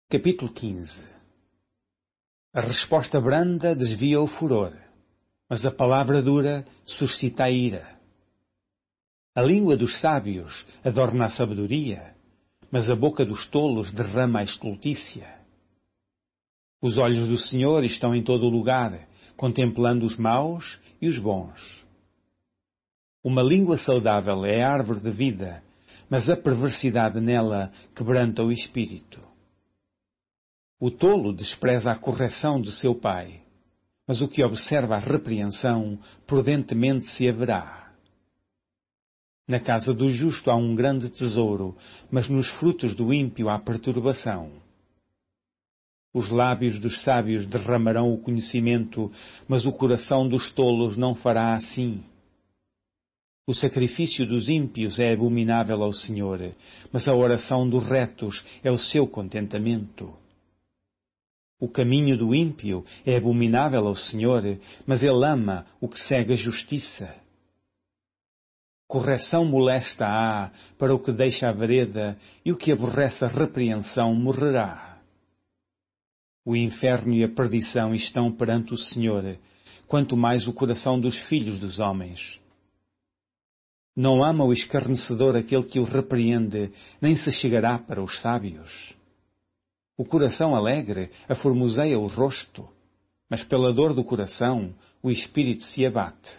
Capítulo 15. A resposta branda desvia o furor, mas a palavra dura suscita a ira. A língua dos sábios adorna a sabedoria, mas a boca dos tolos derrama a estultícia. Os olhos do Senhor estão em todo o lugar, contemplando os maus e os bons. Uma língua saudável é a árvore de vida, mas a perversidade nela quebranta o espírito. O tolo despreza a correção de seu pai, mas o que observa a repreensão prudentemente se haverá. Na casa do justo há um grande tesouro, mas nos frutos do ímpio há perturbação. Os lábios dos sábios derramarão o conhecimento, mas o coração dos tolos não fará assim. O sacrifício dos ímpios é abominável ao Senhor, mas a oração dos retos é o seu contentamento. O caminho do ímpio é abominável ao Senhor, mas ele ama o que segue a justiça. Correção molesta há para o que deixa a vereda, e o que aborrece a repreensão morrerá. O inferno e a perdição estão perante o Senhor, quanto mais o coração dos filhos dos homens. Não ama o escarnecedor aquele que o repreende, nem se chegará para os sábios. O coração alegre aformoseia o rosto, mas pela dor do coração o espírito se abate.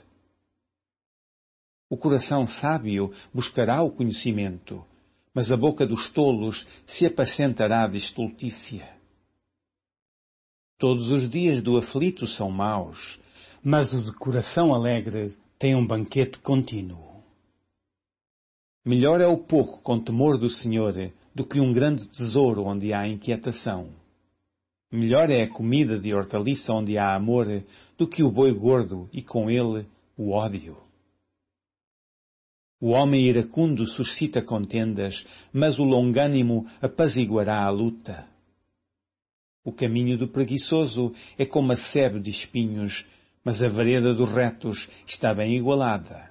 O coração sábio buscará o conhecimento, mas a boca dos tolos se apacentará de estultícia. Todos os dias do aflito são maus, mas o de coração alegre tem um banquete contínuo. Melhor é o pouco com temor do Senhor do que um grande tesouro onde há inquietação. Melhor é a comida de hortaliça onde há amor do que o boi gordo e com ele o ódio. O homem iracundo suscita contendas, mas o longânimo apaziguará a luta. O caminho do preguiçoso é como a sebe de espinhos, mas a vereda dos retos está bem igualada.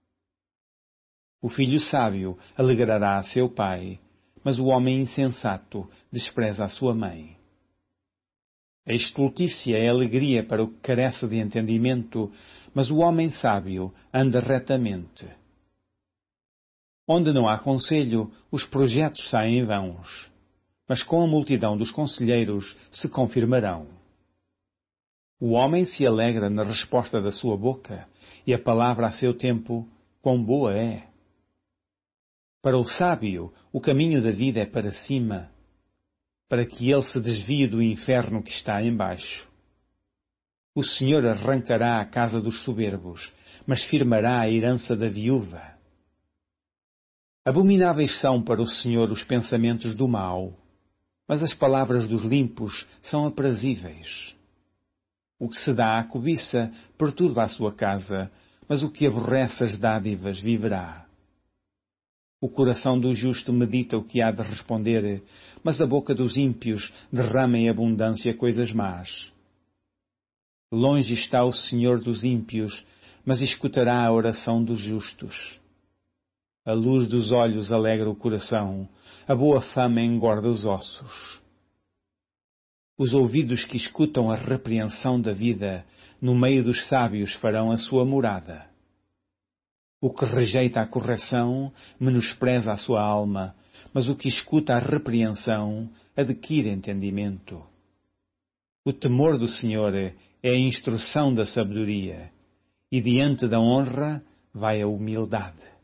O filho sábio alegrará a seu pai, mas o homem insensato despreza a sua mãe. A estultícia é alegria para o que carece de entendimento, mas o homem sábio anda retamente. Onde não há conselho, os projetos saem vãos, mas com a multidão dos conselheiros se confirmarão. O homem se alegra na resposta da sua boca, e a palavra a seu tempo, quão boa é. Para o sábio, o caminho da vida é para cima, para que ele se desvie do inferno que está embaixo. O Senhor arrancará a casa dos soberbos, mas firmará a herança da viúva. Abomináveis são para o Senhor os pensamentos do mau, mas as palavras dos limpos são aprazíveis. O que se dá à cobiça perturba a sua casa, mas o que aborrece as dádivas viverá. O coração do justo medita o que há de responder, mas a boca dos ímpios derrama em abundância coisas más. Longe está o Senhor dos ímpios, mas escutará a oração dos justos. A luz dos olhos alegra o coração, a boa fama engorda os ossos. Os ouvidos que escutam a repreensão da vida, no meio dos sábios farão a sua morada. O que rejeita a correção menospreza a sua alma, mas o que escuta a repreensão adquire entendimento. O temor do Senhor é a instrução da sabedoria, e diante da honra vai a humildade.